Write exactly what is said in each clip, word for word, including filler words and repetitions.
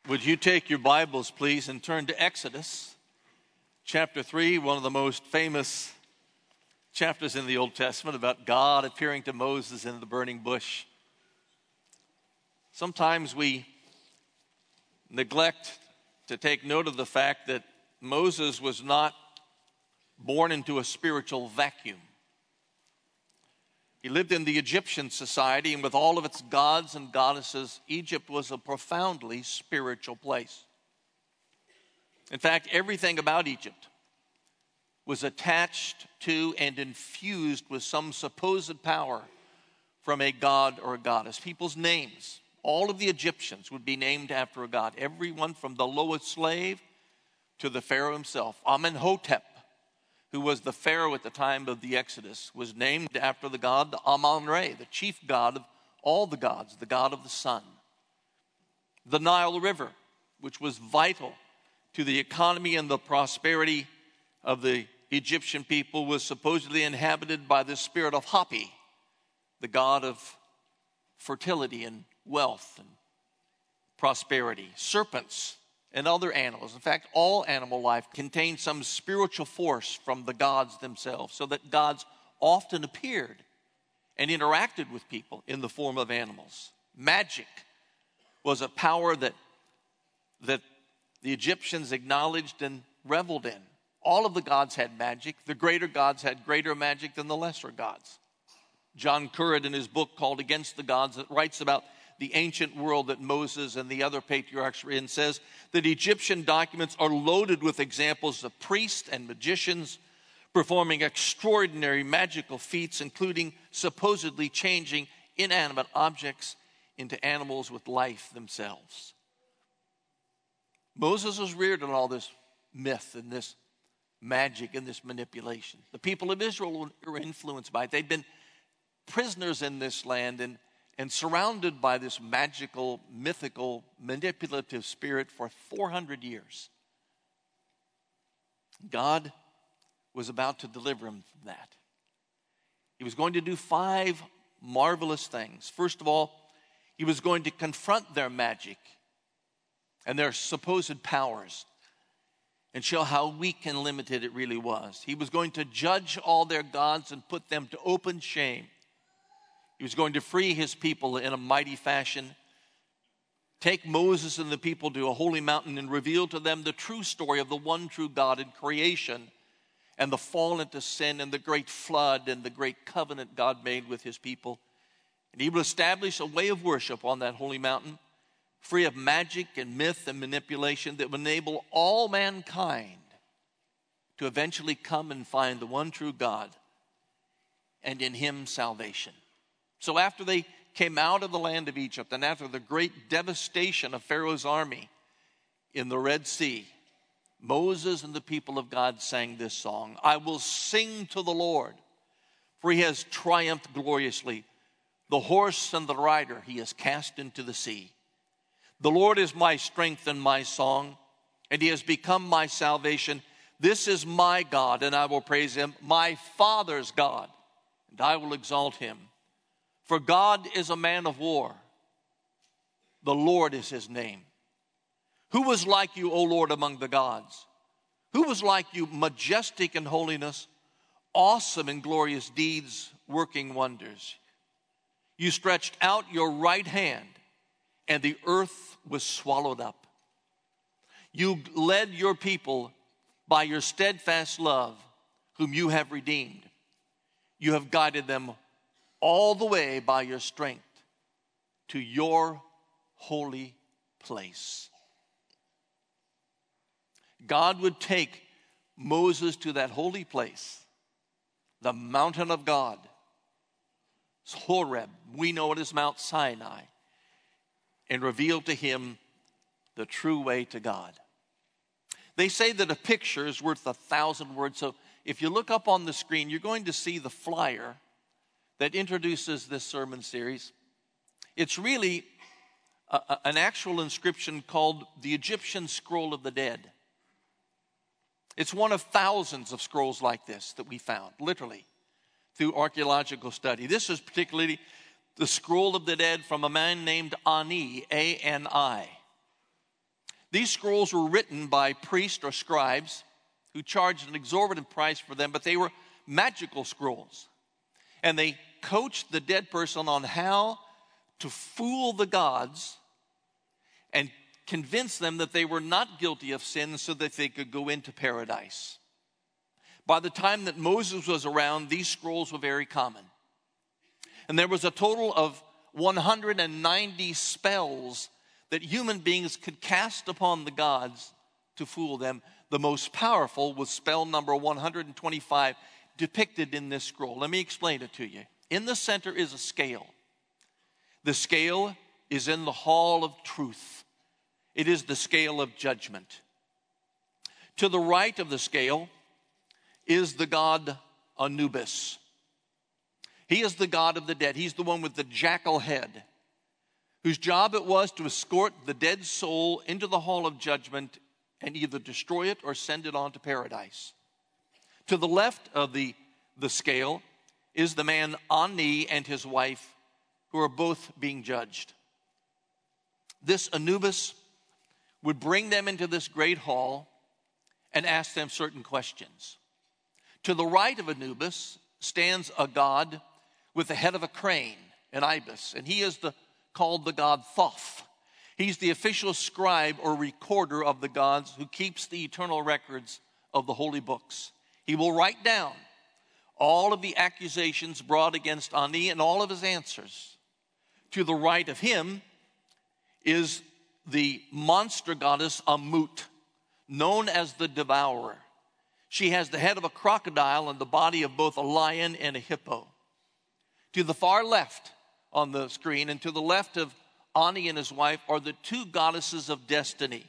Would you take your Bibles, please, and turn to Exodus chapter three, one of the most famous chapters in the Old Testament about God appearing to Moses in the burning bush. Sometimes we neglect to take note of the fact that Moses was not born into a spiritual vacuum. He lived in the Egyptian society, and with all of its gods and goddesses, Egypt was a profoundly spiritual place. In fact, everything about Egypt was attached to and infused with some supposed power from a god or a goddess. People's names, all of the Egyptians would be named after a god. Everyone from the lowest slave to the Pharaoh himself. Amenhotep, who was the Pharaoh at the time of the Exodus, was named after the god Amun-Re, the chief god of all the gods, the god of the sun. The Nile River, which was vital to the economy and the prosperity of the Egyptian people, was supposedly inhabited by the spirit of Hapi, the god of fertility and wealth and prosperity. Serpents and other animals. In fact, all animal life contained some spiritual force from the gods themselves, so that gods often appeared and interacted with people in the form of animals. Magic was a power that, that the Egyptians acknowledged and reveled in. All of the gods had magic. The greater gods had greater magic than the lesser gods. John Currid, in his book called Against the Gods, writes about the ancient world that Moses and the other patriarchs were in, says that Egyptian documents are loaded with examples of priests and magicians performing extraordinary magical feats, including supposedly changing inanimate objects into animals with life themselves. Moses was reared in all this myth and this magic and this manipulation. The people of Israel were influenced by it. They'd been prisoners in this land and And surrounded by this magical, mythical, manipulative spirit for four hundred years. God was about to deliver them from that. He was going to do five marvelous things. First of all, he was going to confront their magic and their supposed powers and show how weak and limited it really was. He was going to judge all their gods and put them to open shame. He was going to free his people in a mighty fashion, take Moses and the people to a holy mountain and reveal to them the true story of the one true God in creation and the fall into sin and the great flood and the great covenant God made with his people. And he would establish a way of worship on that holy mountain, free of magic and myth and manipulation, that would enable all mankind to eventually come and find the one true God and in him salvation. So after they came out of the land of Egypt and after the great devastation of Pharaoh's army in the Red Sea, Moses and the people of God sang this song: I will sing to the Lord, for he has triumphed gloriously. The horse and the rider he has cast into the sea. The Lord is my strength and my song, and he has become my salvation. This is my God, and I will praise him, my Father's God, and I will exalt him. For God is a man of war. The Lord is his name. Who was like you, O Lord, among the gods? Who was like you, majestic in holiness, awesome in glorious deeds, working wonders? You stretched out your right hand, and the earth was swallowed up. You led your people by your steadfast love, whom you have redeemed. You have guided them all the way by your strength to your holy place. God would take Moses to that holy place, the mountain of God. It's Horeb, we know it as Mount Sinai, and reveal to him the true way to God. They say that a picture is worth a thousand words. So if you look up on the screen, you're going to see the flyer that introduces this sermon series. It's really a, a, an actual inscription called the Egyptian Scroll of the Dead. It's one of thousands of scrolls like this that we found, literally, through archaeological study. This is particularly the Scroll of the Dead from a man named Ani, A N I. These scrolls were written by priests or scribes who charged an exorbitant price for them, but they were magical scrolls. And they coached the dead person on how to fool the gods and convince them that they were not guilty of sin so that they could go into paradise. By the time that Moses was around, these scrolls were very common. And there was a total of one hundred ninety spells that human beings could cast upon the gods to fool them. The most powerful was spell number one hundred twenty-five, depicted in this scroll. Let me explain it to you. In the center is a scale. The scale is in the hall of truth. It is the scale of judgment. To the right of the scale is the god Anubis. He is the god of the dead. He's the one with the jackal head, whose job it was to escort the dead soul into the hall of judgment and either destroy it or send it on to paradise. To the left of the, the scale is the man Ani and his wife, who are both being judged. This Anubis would bring them into this great hall and ask them certain questions. To the right of Anubis stands a god with the head of a crane, an ibis, and he is the, called the god Thoth. He's the official scribe or recorder of the gods who keeps the eternal records of the holy books. He will write down all of the accusations brought against Ani and all of his answers. To the right of him is the monster goddess Amut, known as the Devourer. She has the head of a crocodile and the body of both a lion and a hippo. To the far left on the screen and to the left of Ani and his wife are the two goddesses of destiny,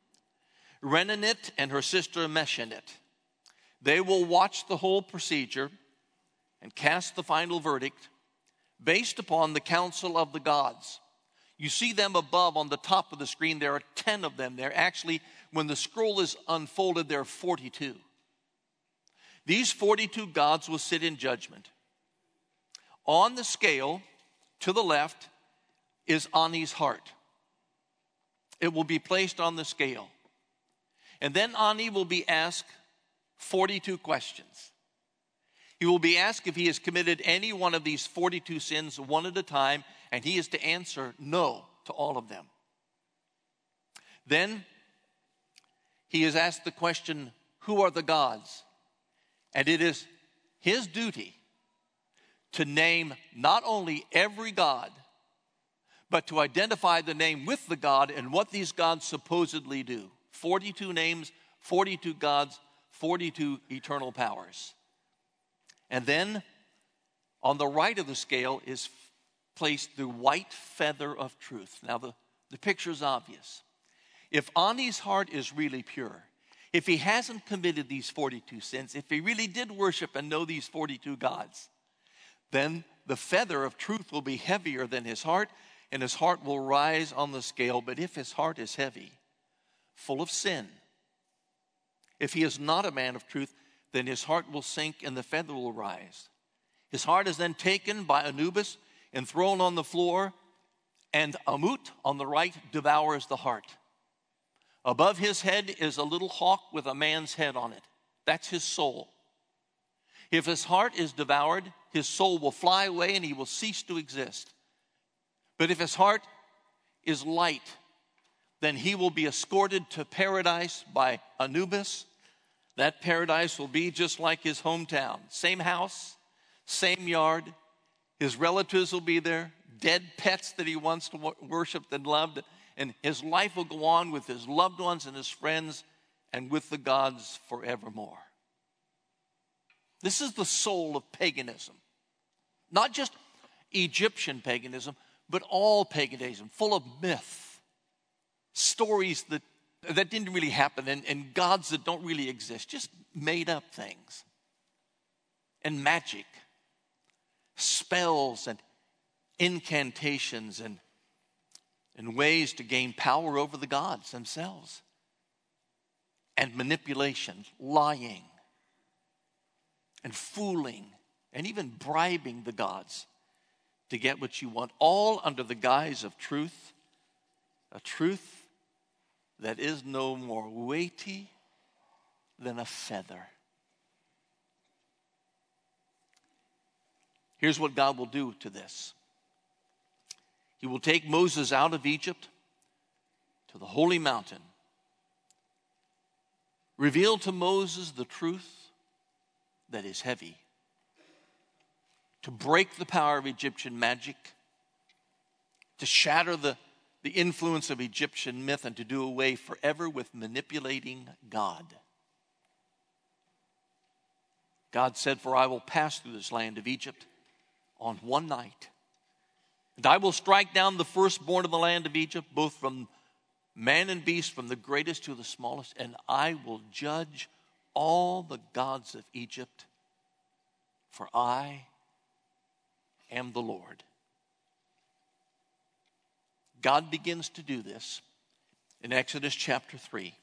Renanit and her sister Meshenit. They will watch the whole procedure and cast the final verdict based upon the counsel of the gods. You see them above on the top of the screen. There are ten of them there. Actually, when the scroll is unfolded, there are forty-two. These forty-two gods will sit in judgment. On the scale to the left is Ani's heart. It will be placed on the scale. And then Ani will be asked forty-two questions. He will be asked if he has committed any one of these forty-two sins one at a time, and he is to answer no to all of them. Then he is asked the question, who are the gods? And it is his duty to name not only every god, but to identify the name with the god and what these gods supposedly do. forty-two names, forty-two gods, forty-two eternal powers. And then on the right of the scale is placed the white feather of truth. Now the, the picture is obvious. If Ani's heart is really pure, if he hasn't committed these forty-two sins, if he really did worship and know these forty-two gods, then the feather of truth will be heavier than his heart, and his heart will rise on the scale. But if his heart is heavy, full of sin, if he is not a man of truth, then his heart will sink and the feather will rise. His heart is then taken by Anubis and thrown on the floor, and Amut on the right devours the heart. Above his head is a little hawk with a man's head on it. That's his soul. If his heart is devoured, his soul will fly away and he will cease to exist. But if his heart is light, then he will be escorted to paradise by Anubis. That paradise will be just like his hometown. Same house, same yard. His relatives will be there, dead pets that he once worshiped and loved. And his life will go on with his loved ones and his friends and with the gods forevermore. This is the soul of paganism. Not just Egyptian paganism, but all paganism, full of myth, stories that, that didn't really happen, and, and gods that don't really exist, just made up things. And magic, spells and incantations and, and ways to gain power over the gods themselves. And manipulation, lying, and fooling, and even bribing the gods to get what you want, all under the guise of truth, a truth that is no more weighty than a feather. Here's what God will do to this. He will take Moses out of Egypt to the holy mountain, reveal to Moses the truth that is heavy, to break the power of Egyptian magic, to shatter the, the influence of Egyptian myth, and to do away forever with manipulating God. God said, "For I will pass through this land of Egypt on one night, and I will strike down the firstborn of the land of Egypt, both from man and beast, from the greatest to the smallest, and I will judge all the gods of Egypt, for I am the Lord." God begins to do this in Exodus chapter three.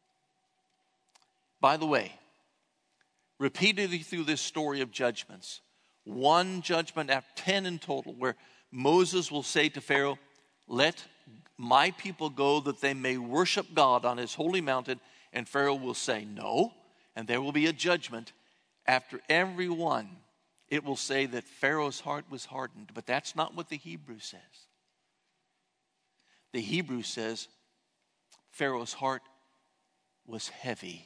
By the way, repeatedly through this story of judgments, one judgment after ten in total, where Moses will say to Pharaoh, "Let my people go that they may worship God on his holy mountain." And Pharaoh will say no, and there will be a judgment. After every one, it will say that Pharaoh's heart was hardened. But that's not what the Hebrew says. The Hebrew says Pharaoh's heart was heavy.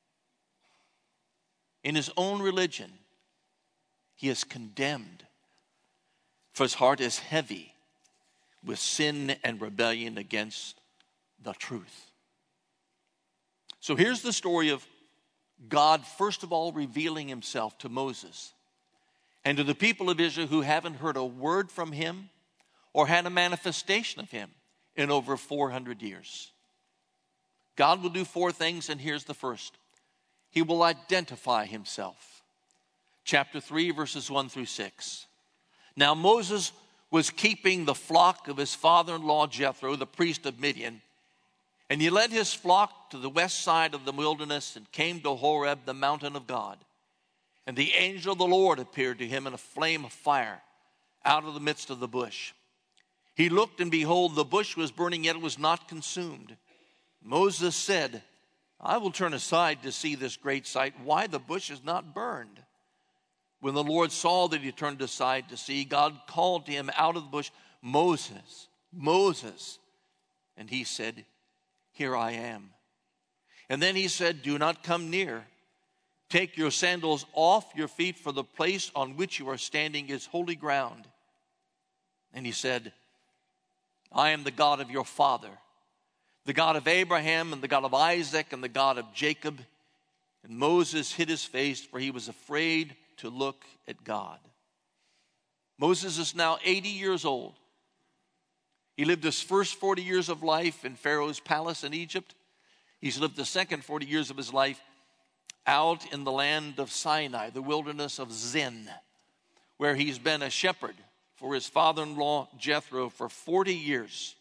In his own religion, he is condemned, for his heart is heavy with sin and rebellion against the truth. So here's the story of God, first of all, revealing himself to Moses and to the people of Israel who haven't heard a word from him or had a manifestation of him in over four hundred years. God will do four things, and here's the first. He will identify himself. Chapter three, verses one through six. Now Moses was keeping the flock of his father-in-law Jethro, the priest of Midian, and he led his flock to the west side of the wilderness and came to Horeb, the mountain of God. And the angel of the Lord appeared to him in a flame of fire out of the midst of the bush. He looked, and behold, the bush was burning, yet it was not consumed. Moses said, "I will turn aside to see this great sight, why the bush is not burned." When the Lord saw that he turned aside to see, God called to him out of the bush, "Moses, Moses." And he said, "Here I am." And then he said, "Do not come near. Take your sandals off your feet, for the place on which you are standing is holy ground." And he said, "I am the God of your father, the God of Abraham and the God of Isaac and the God of Jacob." And Moses hid his face, for he was afraid to look at God. Moses is now eighty years old. He lived his first forty years of life in Pharaoh's palace in Egypt. He's lived the second forty years of his life out in the land of Sinai, the wilderness of Zin, where he's been a shepherd for his father-in-law Jethro for forty years.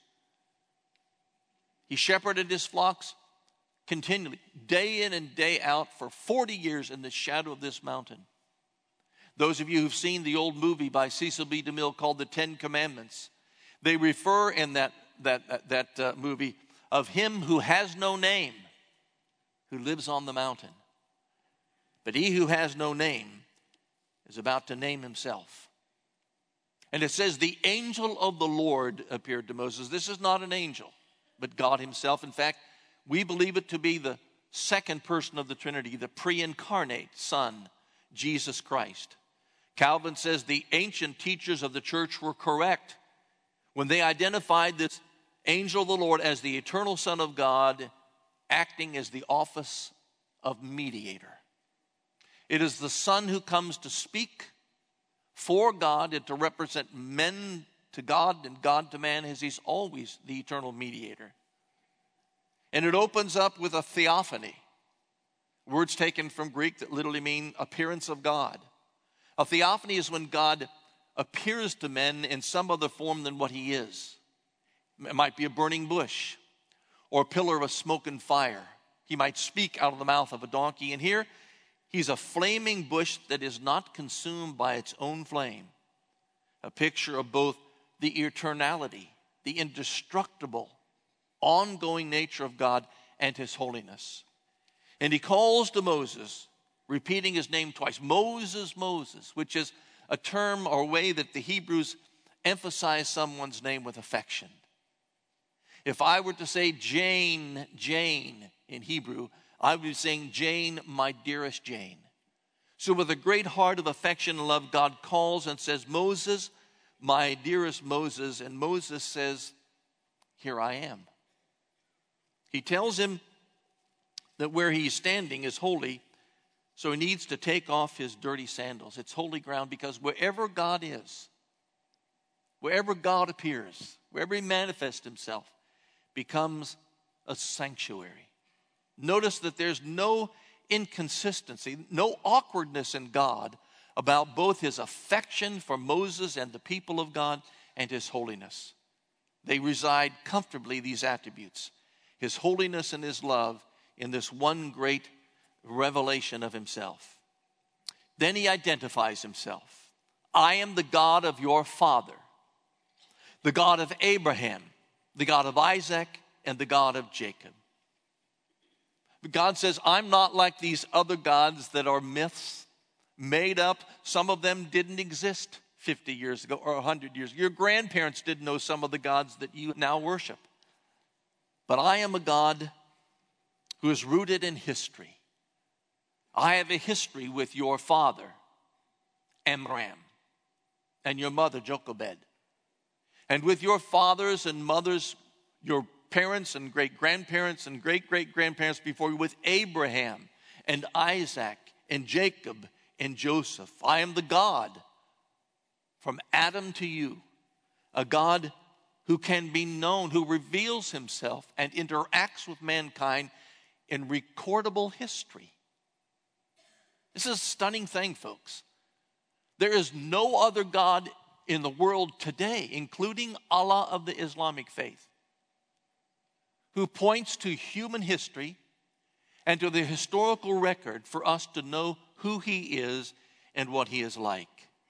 He shepherded his flocks continually, day in and day out, for forty years in the shadow of this mountain. Those of you who've seen the old movie by Cecil B. DeMille called The Ten Commandments, they refer in that, that, that, that uh, movie of him who has no name, who lives on the mountain. But he who has no name is about to name himself. And it says, the angel of the Lord appeared to Moses. This is not an angel, but God himself. In fact, we believe it to be the second person of the Trinity, the pre-incarnate Son, Jesus Christ. Calvin says the ancient teachers of the church were correct when they identified this angel of the Lord as the eternal Son of God, acting as the office of mediator. It is the Son who comes to speak for God and to represent men to God and God to man, as he's always the eternal mediator. And it opens up with a theophany, words taken from Greek that literally mean appearance of God. A theophany is when God appears to men in some other form than what he is. It might be a burning bush or a pillar of smoke and fire. He might speak out of the mouth of a donkey. And here, he's a flaming bush that is not consumed by its own flame. A picture of both the eternality, the indestructible, ongoing nature of God and his holiness. And he calls to Moses, repeating his name twice, Moses, Moses, which is a term or way that the Hebrews emphasize someone's name with affection. If I were to say Jane, Jane in Hebrew, I would be saying, Jane, my dearest Jane. So with a great heart of affection and love, God calls and says, Moses, my dearest Moses. And Moses says, here I am. He tells him that where he's standing is holy, so he needs to take off his dirty sandals. It's holy ground because wherever God is, wherever God appears, wherever he manifests himself, becomes a sanctuary. Notice that there's no inconsistency, no awkwardness in God about both his affection for Moses and the people of God and his holiness. They reside comfortably, these attributes, his holiness and his love, in this one great revelation of himself. Then he identifies himself. I am the God of your father, the God of Abraham, the God of Isaac, and the God of Jacob. God says, I'm not like these other gods that are myths, made up. Some of them didn't exist fifty years ago or one hundred years ago. Your grandparents didn't know some of the gods that you now worship. But I am a God who is rooted in history. I have a history with your father, Amram, and your mother, Jochebed. And with your fathers and mothers, your parents and great-grandparents and great-great-grandparents before you, with Abraham and Isaac and Jacob and Joseph. I am the God from Adam to you, a God who can be known, who reveals himself and interacts with mankind in recordable history. This is a stunning thing, folks. There is no other God in the world today, including Allah of the Islamic faith, who points to human history and to the historical record for us to know who he is and what he is like.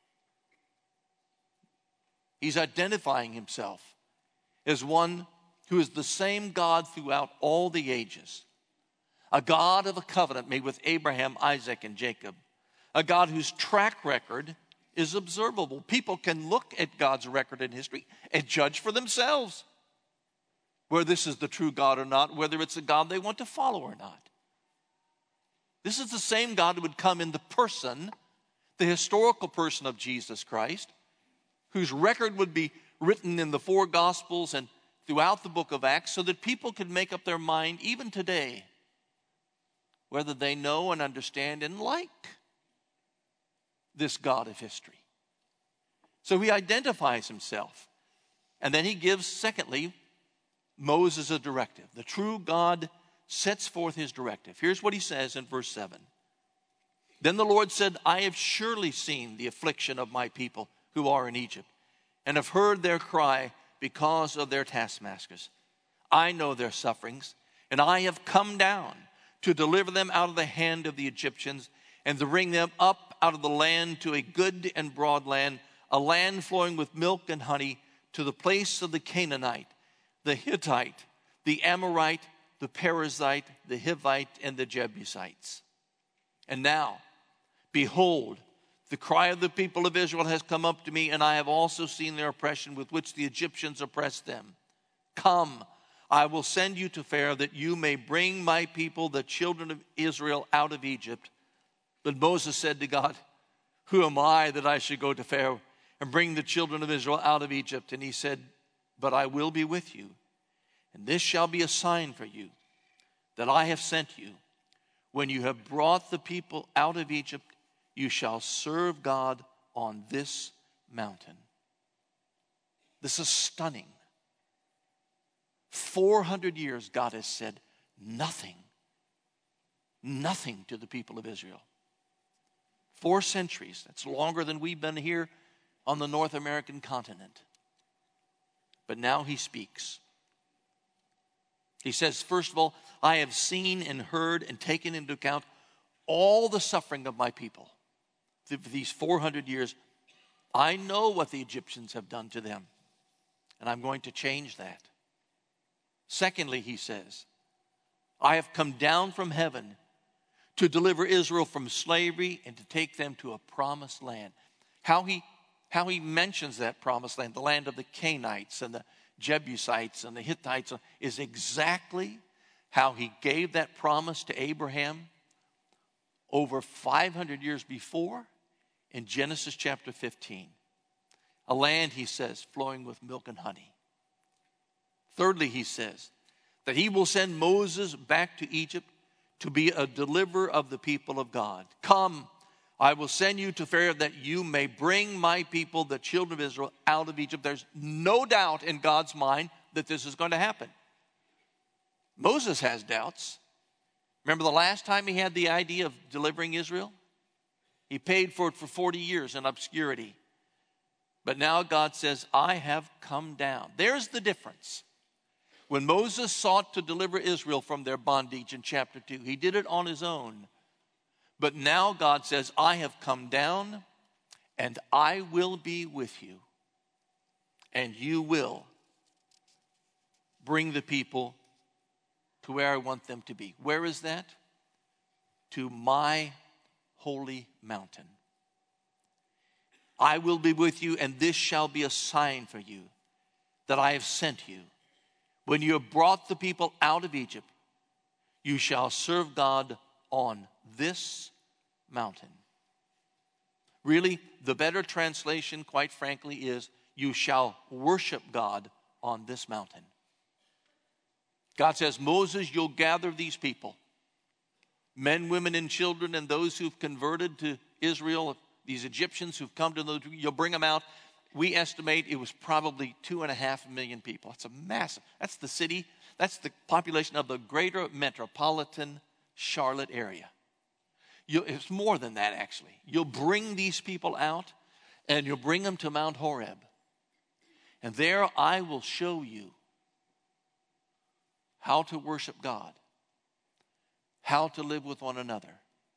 He's identifying himself as one who is the same God throughout all the ages, a God of a covenant made with Abraham, Isaac, and Jacob, a God whose track record is observable. People can look at God's record in history and judge for themselves whether this is the true God or not, whether it's a God they want to follow or not. This is the same God who would come in the person, the historical person of Jesus Christ, whose record would be written in the four Gospels and throughout the book of Acts so that people could make up their mind even today whether they know and understand and like this God of history. So he identifies himself. And then he gives, secondly, Moses a directive. The true God sets forth his directive. Here's what he says in verse seven. Then the Lord said, I have surely seen the affliction of my people who are in Egypt, and have heard their cry because of their taskmasters. I know their sufferings, and I have come down to deliver them out of the hand of the Egyptians, and to bring them up out of the land to a good and broad land, a land flowing with milk and honey, to the place of the Canaanite, the Hittite, the Amorite, the Perizzite, the Hivite, and the Jebusites. And now, behold, the cry of the people of Israel has come up to me, and I have also seen their oppression with which the Egyptians oppressed them. Come, I will send you to Pharaoh, that you may bring my people, the children of Israel, out of Egypt. But Moses said to God, who am I that I should go to Pharaoh and bring the children of Israel out of Egypt? And he said, but I will be with you, and this shall be a sign for you that I have sent you. When you have brought the people out of Egypt, you shall serve God on this mountain. This is stunning. four hundred years God has said nothing, nothing to the people of Israel. Four centuries, that's longer than we've been here on the North American continent. But now he speaks. He says, first of all, I have seen and heard and taken into account all the suffering of my people. For these four hundred years, I know what the Egyptians have done to them, and I'm going to change that. Secondly, he says, I have come down from heaven to deliver Israel from slavery and to take them to a promised land. How he, how he mentions that promised land, the land of the Canaanites and the Jebusites and the Hittites, is exactly how he gave that promise to Abraham over five hundred years before in Genesis chapter fifteen. A land, he says, flowing with milk and honey. Thirdly, he says that he will send Moses back to Egypt to be a deliverer of the people of God. Come, I will send you to Pharaoh that you may bring my people, the children of Israel, out of Egypt. There's no doubt in God's mind that this is going to happen. Moses has doubts. Remember the last time he had the idea of delivering Israel? He paid for it for forty years in obscurity. But now God says, I have come down. There's the difference. When Moses sought to deliver Israel from their bondage in chapter two, he did it on his own. But now God says, I have come down and I will be with you. And you will bring the people to where I want them to be. Where is that? To my holy mountain. I will be with you, and this shall be a sign for you that I have sent you. When you have brought the people out of Egypt, you shall serve God on this mountain. Really, the better translation, quite frankly, is you shall worship God on this mountain. God says, Moses, you'll gather these people, men, women, and children, and those who've converted to Israel, these Egyptians who've come to the, you'll bring them out. We estimate it was probably two and a half million people. That's a massive, that's the city, that's the population of the greater metropolitan Charlotte area. You, it's more than that, actually. You'll bring these people out, and you'll bring them to Mount Horeb. And there I will show you how to worship God, how to live with one another.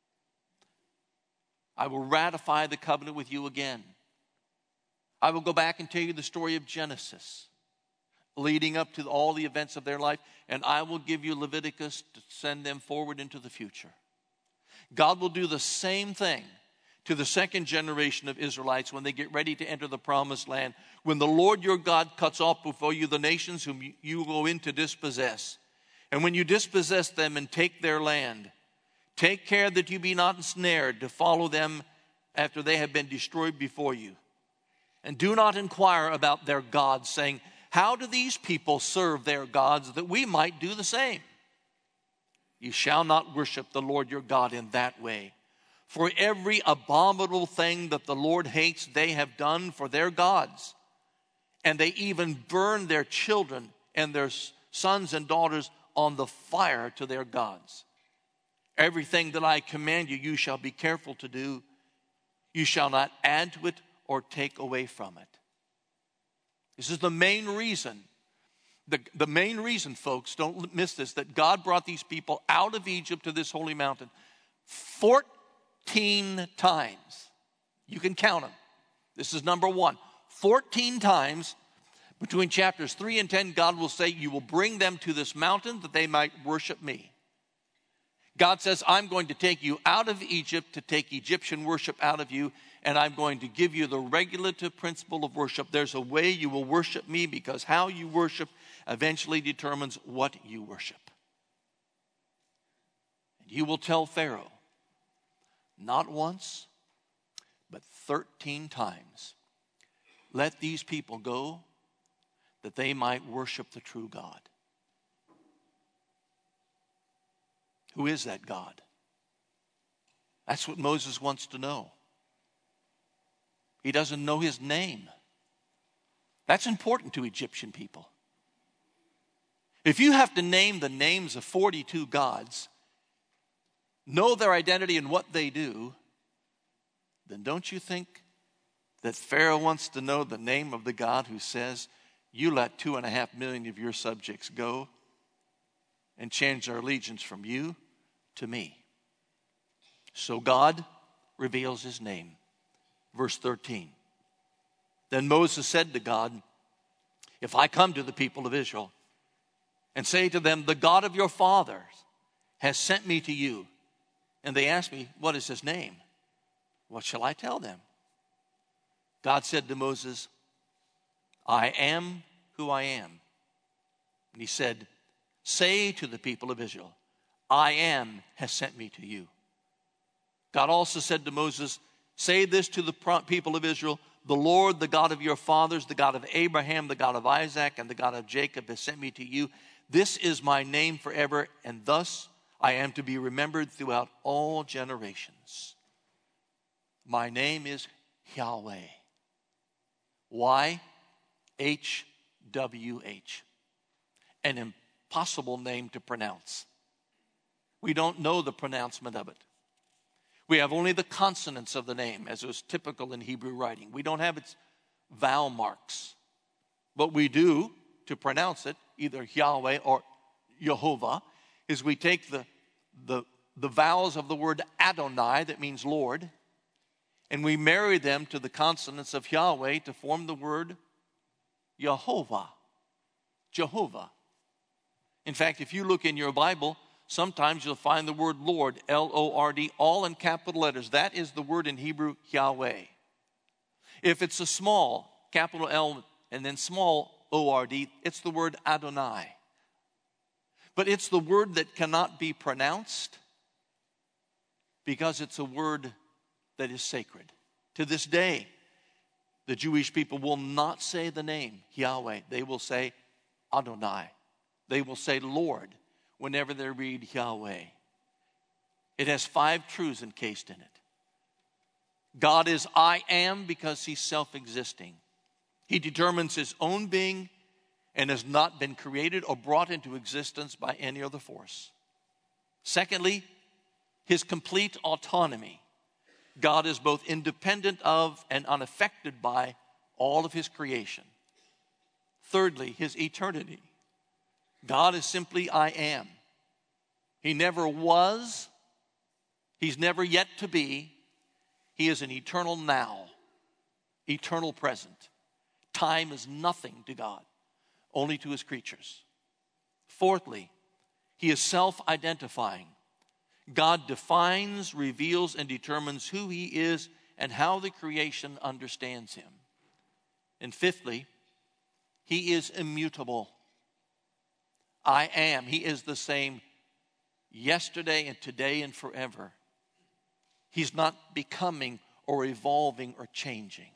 I will ratify the covenant with you again. I will go back and tell you the story of Genesis, leading up to all the events of their life, and I will give you Leviticus to send them forward into the future. God will do the same thing to the second generation of Israelites when they get ready to enter the promised land. When the Lord your God cuts off before you the nations whom you go in to dispossess, and when you dispossess them and take their land, take care that you be not ensnared to follow them after they have been destroyed before you. And do not inquire about their gods, saying, how do these people serve their gods that we might do the same? You shall not worship the Lord your God in that way. For every abominable thing that the Lord hates, they have done for their gods. And they even burn their children and their sons and daughters on the fire to their gods. Everything that I command you, you shall be careful to do. You shall not add to it or take away from it. This is the main reason. The, the main reason, folks, don't miss this, that God brought these people out of Egypt to this holy mountain fourteen times. You can count them. This is number one. fourteen times between chapters three and ten, God will say, you will bring them to this mountain that they might worship me. God says, I'm going to take you out of Egypt to take Egyptian worship out of you, and I'm going to give you the regulative principle of worship. There's a way you will worship me because how you worship eventually determines what you worship. And you will tell Pharaoh, not once, but thirteen times, let these people go that they might worship the true God. Who is that God? That's what Moses wants to know. He doesn't know his name. That's important to Egyptian people. If you have to name the names of forty-two gods, know their identity and what they do, then don't you think that Pharaoh wants to know the name of the God who says, you let two and a half million of your subjects go and change their allegiance from you to me? So God reveals his name. Verse thirteen. Then Moses said to God, if I come to the people of Israel and say to them, the God of your fathers has sent me to you. And they asked me, what is his name? What shall I tell them? God said to Moses, I am who I am. And he said, say to the people of Israel, I am has sent me to you. God also said to Moses, say this to the people of Israel, the Lord, the God of your fathers, the God of Abraham, the God of Isaac, and the God of Jacob has sent me to you. This is my name forever, and thus I am to be remembered throughout all generations. My name is Yahweh. Y H W H. An impossible name to pronounce. We don't know the pronouncement of it. We have only the consonants of the name, as was typical in Hebrew writing. We don't have its vowel marks. But we do, to pronounce it, either Yahweh or Jehovah, is we take the, the, the vowels of the word Adonai, that means Lord, and we marry them to the consonants of Yahweh to form the word Jehovah. Jehovah. In fact, if you look in your Bible, sometimes you'll find the word Lord, L O R D, all in capital letters. That is the word in Hebrew, Yahweh. If it's a small, capital L, and then small O R D, it's the word Adonai. But it's the word that cannot be pronounced because it's a word that is sacred. To this day, the Jewish people will not say the name Yahweh. They will say Adonai. They will say Lord whenever they read Yahweh. It has five truths encased in it. God is I am because he's self-existing. He determines his own being and has not been created or brought into existence by any other force. Secondly, his complete autonomy. God is both independent of and unaffected by all of his creation. Thirdly, his eternity. God is simply I am. He never was. He's never yet to be. He is an eternal now, eternal present. Time is nothing to God, only to his creatures. Fourthly, he is self-identifying. God defines, reveals, and determines who he is and how the creation understands him. And fifthly, he is immutable. I am. He is the same yesterday and today and forever. He's not becoming or evolving or changing.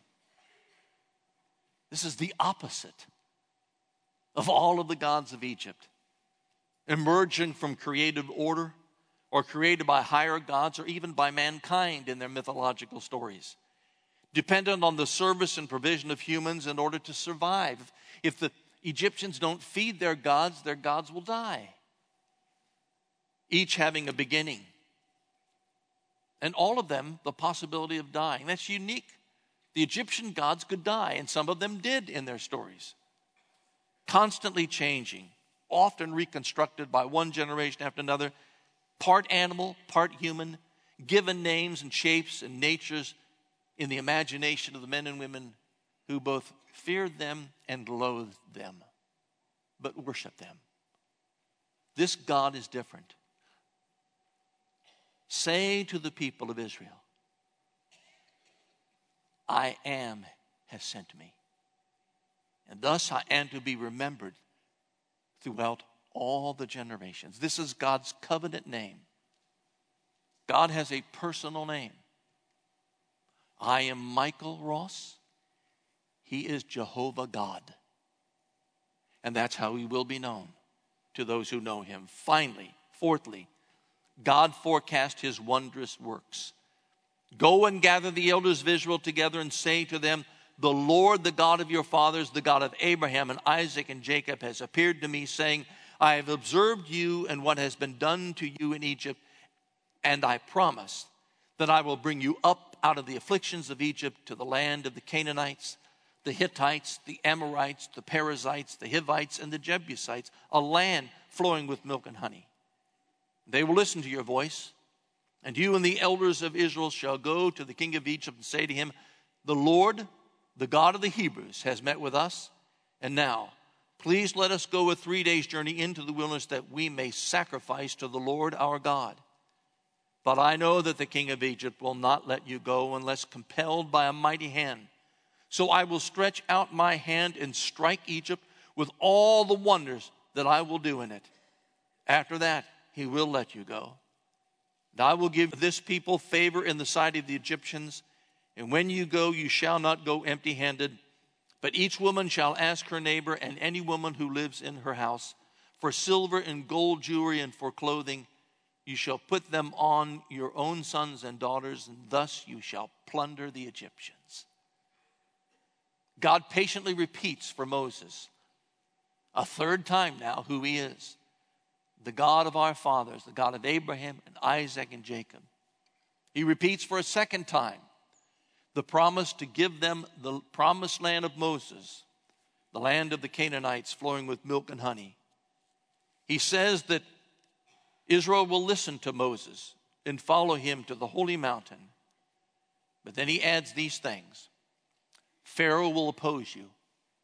This is the opposite of all of the gods of Egypt. Emerging from creative order or created by higher gods or even by mankind in their mythological stories. Dependent on the service and provision of humans in order to survive. If the Egyptians don't feed their gods, their gods will die. Each having a beginning. And all of them, the possibility of dying. That's unique. The Egyptian gods could die, and some of them did in their stories. Constantly changing, often reconstructed by one generation after another, part animal, part human, given names and shapes and natures in the imagination of the men and women who both feared them and loathed them, but worshiped them. This God is different. Say to the people of Israel, I am has sent me. And thus I am to be remembered throughout all the generations. This is God's covenant name. God has a personal name. I am Michael Ross. He is Jehovah God. And that's how he will be known to those who know him. Finally, fourthly, God forecast his wondrous works. Go and gather the elders of Israel together and say to them, the Lord, the God of your fathers, the God of Abraham and Isaac and Jacob, has appeared to me, saying, I have observed you and what has been done to you in Egypt, and I promise that I will bring you up out of the afflictions of Egypt to the land of the Canaanites, the Hittites, the Amorites, the Perizzites, the Hivites, and the Jebusites, a land flowing with milk and honey. They will listen to your voice, and you and the elders of Israel shall go to the king of Egypt and say to him, the Lord, the God of the Hebrews, has met with us, and now Please let us go a three days journey into the wilderness that we may sacrifice to the Lord our God. But I know that the king of Egypt will not let you go unless compelled by a mighty hand. So I will stretch out my hand and strike Egypt with all the wonders that I will do in it. After that, he will let you go. And I will give this people favor in the sight of the Egyptians. And when you go, you shall not go empty-handed. But each woman shall ask her neighbor and any woman who lives in her house for silver and gold jewelry and for clothing. You shall put them on your own sons and daughters, and thus you shall plunder the Egyptians. God patiently repeats for Moses a third time now who he is. The God of our fathers, the God of Abraham and Isaac and Jacob. He repeats for a second time the promise to give them the promised land of Moses, the land of the Canaanites flowing with milk and honey. He says that Israel will listen to Moses and follow him to the holy mountain. But then he adds these things. Pharaoh will oppose you.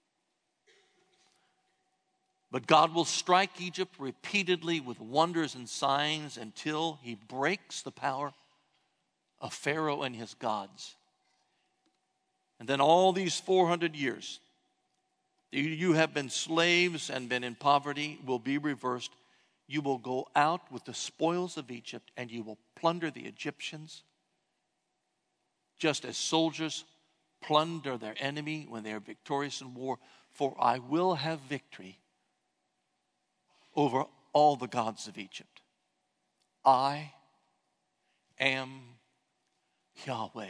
But God will strike Egypt repeatedly with wonders and signs until he breaks the power of Pharaoh and his gods. And then all these four hundred years, you have been slaves and been in poverty, will be reversed. You will go out with the spoils of Egypt and you will plunder the Egyptians, just as soldiers plunder their enemy when they are victorious in war. For I will have victory over all the gods of Egypt. I am Yahweh.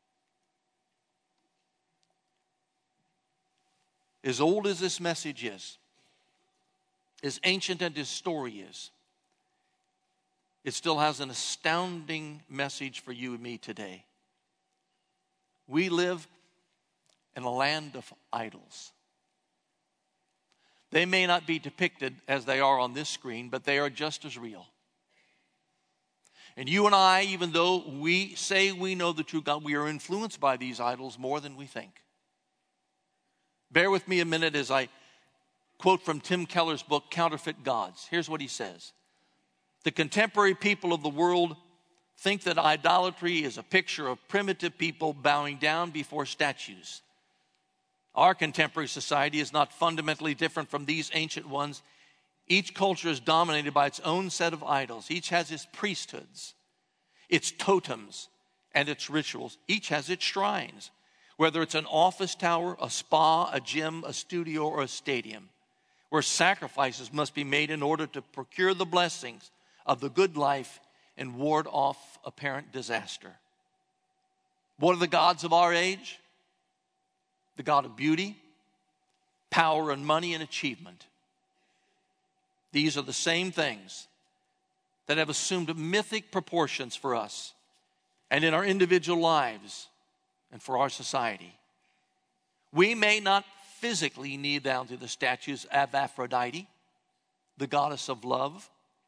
As old as this message is, as ancient as this story is, it still has an astounding message for you and me today. We live in a land of idols. They may not be depicted as they are on this screen, but they are just as real. And you and I, even though we say we know the true God, we are influenced by these idols more than we think. Bear with me a minute as I quote from Tim Keller's book, Counterfeit Gods. Here's what he says. The contemporary people of the world think that idolatry is a picture of primitive people bowing down before statues. Our contemporary society is not fundamentally different from these ancient ones. Each culture is dominated by its own set of idols. Each has its priesthoods, its totems, and its rituals. Each has its shrines. Whether it's an office tower, a spa, a gym, a studio, or a stadium, where sacrifices must be made in order to procure the blessings of the good life and ward off apparent disaster. What are the gods of our age? The God of beauty, power and money and achievement. These are the same things that have assumed mythic proportions for us and in our individual lives and for our society. We may not physically kneel down to the statues of Aphrodite, the goddess of love,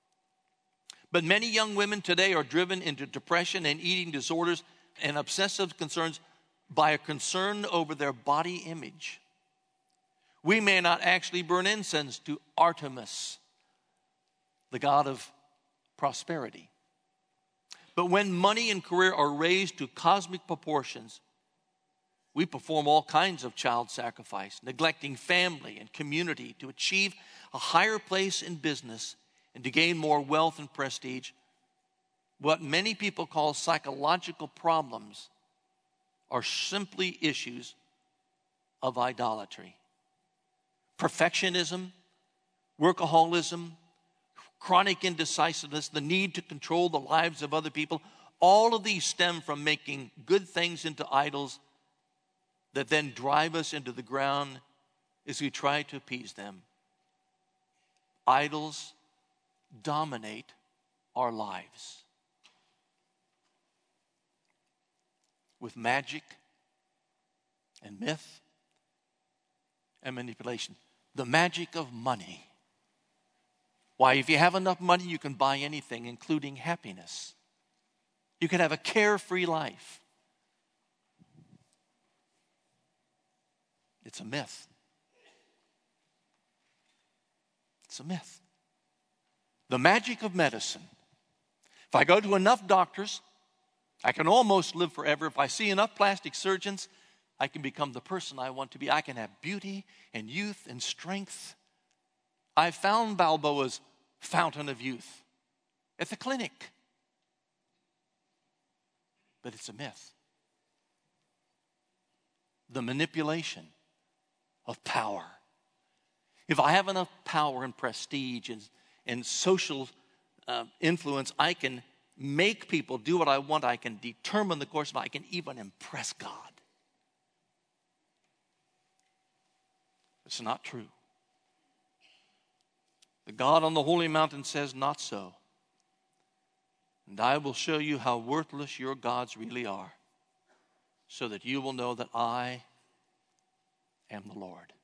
but many young women today are driven into depression and eating disorders and obsessive concerns by a concern over their body image. We may not actually burn incense to Artemis, the god of prosperity. But when money and career are raised to cosmic proportions, we perform all kinds of child sacrifice, neglecting family and community to achieve a higher place in business and to gain more wealth and prestige. What many people call psychological problems are simply issues of idolatry. Perfectionism, workaholism, chronic indecisiveness, the need to control the lives of other people, all of these stem from making good things into idols that then drive us into the ground as we try to appease them. Idols dominate our lives with magic and myth and manipulation. The magic of money. Why, if you have enough money, you can buy anything, including happiness. You can have a carefree life. It's a myth. It's a myth. The magic of medicine. If I go to enough doctors, I can almost live forever. If I see enough plastic surgeons, I can become the person I want to be. I can have beauty and youth and strength. I found Balboa's fountain of youth at the clinic. But it's a myth. The manipulation of power. If I have enough power and prestige and, and social uh, influence, I can make people do what I want. I can determine the course of life. I can even impress God. It's not true. The God on the holy mountain says, not so. And I will show you how worthless your gods really are, so that you will know that I am the Lord.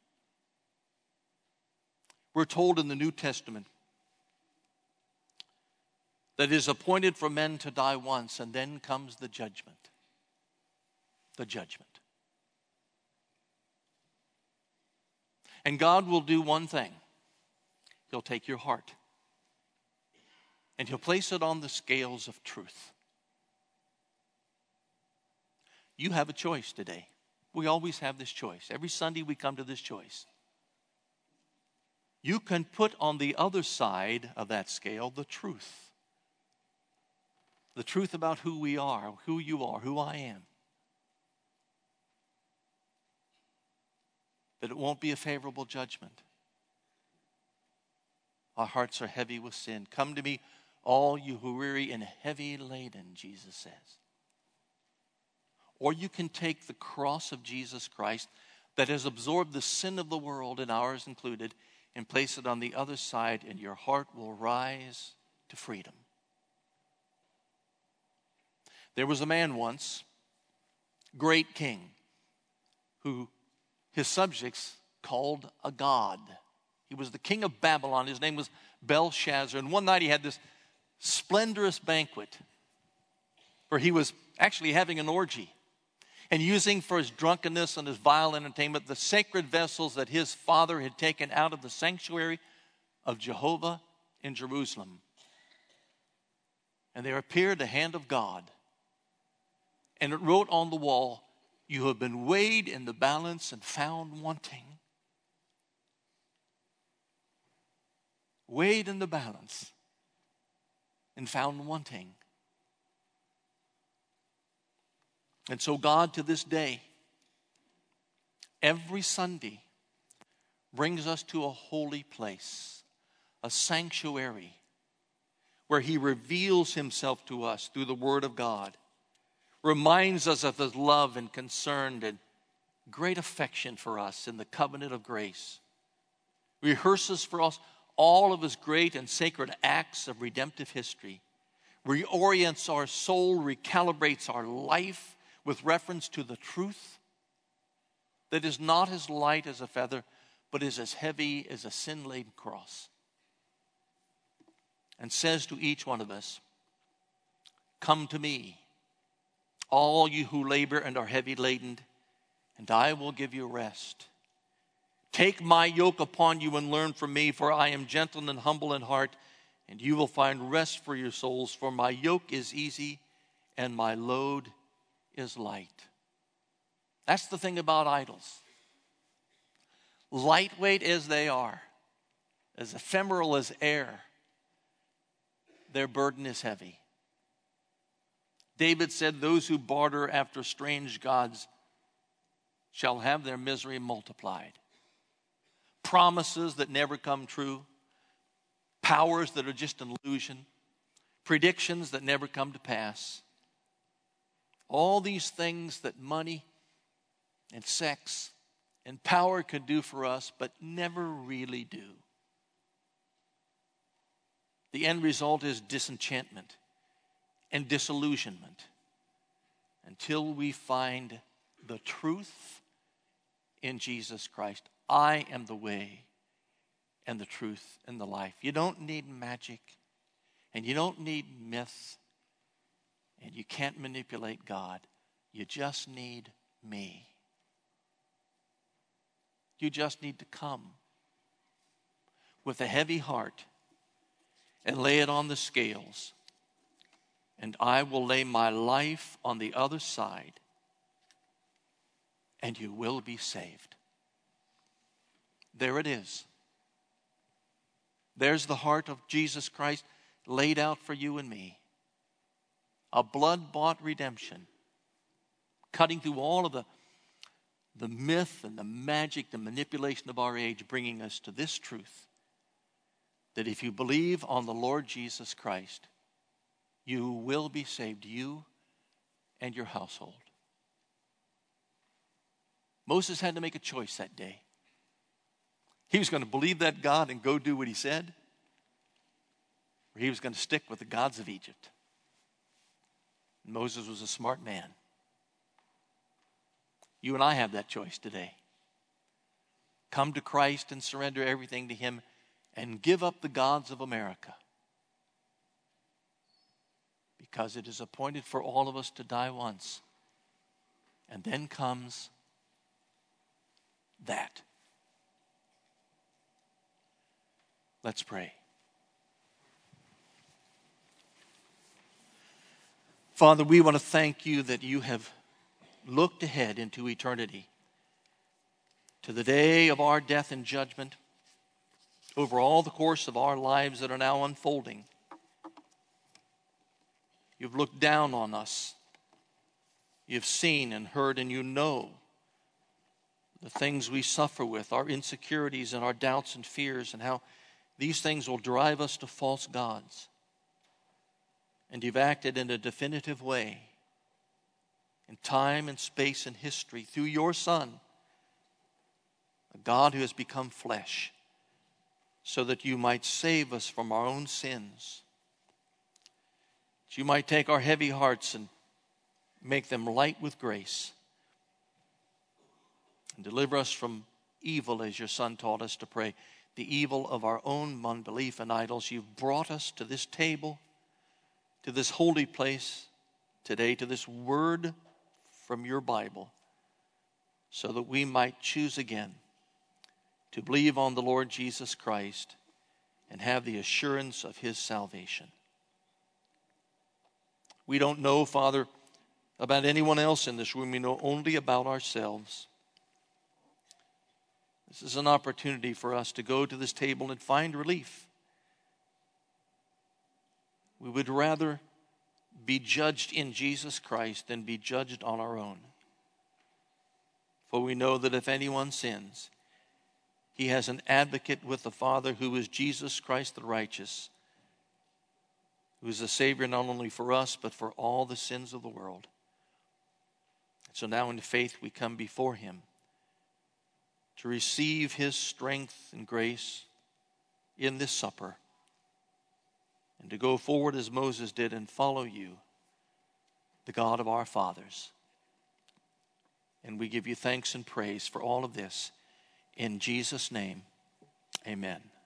We're told in the New Testament that it is appointed for men to die once, and then comes the judgment. The judgment. And God will do one thing. He'll take your heart and He'll place it on the scales of truth. You have a choice today. We always have this choice. Every Sunday we come to this choice. You can put on the other side of that scale the truth. The truth about who we are, who you are, who I am. But it won't be a favorable judgment. Our hearts are heavy with sin. Come to me, all you who are weary and heavy laden, Jesus says. Or you can take the cross of Jesus Christ that has absorbed the sin of the world, and ours included, and place it on the other side, and your heart will rise to freedom. There was a man once, great king, who his subjects called a god. He was the king of Babylon. His name was Belshazzar. And one night he had this splendorous banquet where he was actually having an orgy and using for his drunkenness and his vile entertainment the sacred vessels that his father had taken out of the sanctuary of Jehovah in Jerusalem. And there appeared the hand of God. And it wrote on the wall, "You have been weighed in the balance and found wanting." Weighed in the balance and found wanting. And so God, to this day, every Sunday, brings us to a holy place, a sanctuary, where He reveals Himself to us through the Word of God, reminds us of His love and concern and great affection for us in the covenant of grace, rehearses for us all of His great and sacred acts of redemptive history, reorients our soul, recalibrates our life with reference to the truth that is not as light as a feather, but is as heavy as a sin-laden cross, and says to each one of us, "Come to me, all you who labor and are heavy laden, and I will give you rest. Take my yoke upon you and learn from me, for I am gentle and humble in heart, and you will find rest for your souls. For my yoke is easy and my load is light." That's the thing about idols. Lightweight as they are, as ephemeral as air, their burden is heavy. David said, "Those who barter after strange gods shall have their misery multiplied." Promises that never come true, powers that are just an illusion, predictions that never come to pass. All these things that money and sex and power can do for us, but never really do. The end result is disenchantment and disillusionment until we find the truth in Jesus Christ. I am the way and the truth and the life. You don't need magic, and you don't need myth, and you can't manipulate God. You just need me. You just need to come with a heavy heart and lay it on the scales, and I will lay my life on the other side, and you will be saved. There it is. There's the heart of Jesus Christ laid out for you and me. A blood-bought redemption, cutting through all of the, the myth and the magic, the manipulation of our age, bringing us to this truth, that if you believe on the Lord Jesus Christ, you will be saved, you and your household. Moses had to make a choice that day. He was going to believe that God and go do what he said, or he was going to stick with the gods of Egypt. Moses was a smart man. You and I have that choice today. Come to Christ and surrender everything to him and give up the gods of America. Because it is appointed for all of us to die once. And then comes that. Let's pray. Father, we want to thank you that you have looked ahead into eternity, to the day of our death and judgment, over all the course of our lives that are now unfolding. You've looked down on us. You've seen and heard, and you know the things we suffer with, our insecurities and our doubts and fears, and how these things will drive us to false gods. And you've acted in a definitive way in time and space and history through your Son, a God who has become flesh, so that you might save us from our own sins. That you might take our heavy hearts and make them light with grace, and deliver us from evil, as your Son taught us to pray, the evil of our own unbelief and idols. You've brought us to this table, to this holy place today, to this word from your Bible, so that we might choose again to believe on the Lord Jesus Christ and have the assurance of his salvation. We don't know, Father, about anyone else in this room. We know only about ourselves. This is an opportunity for us to go to this table and find relief. We would rather be judged in Jesus Christ than be judged on our own. For we know that if anyone sins, he has an advocate with the Father, who is Jesus Christ the righteous, who is the Savior not only for us, but for all the sins of the world. So now in faith we come before him to receive his strength and grace in this supper, and to go forward as Moses did and follow you, the God of our fathers. And we give you thanks and praise for all of this. In Jesus' name, amen.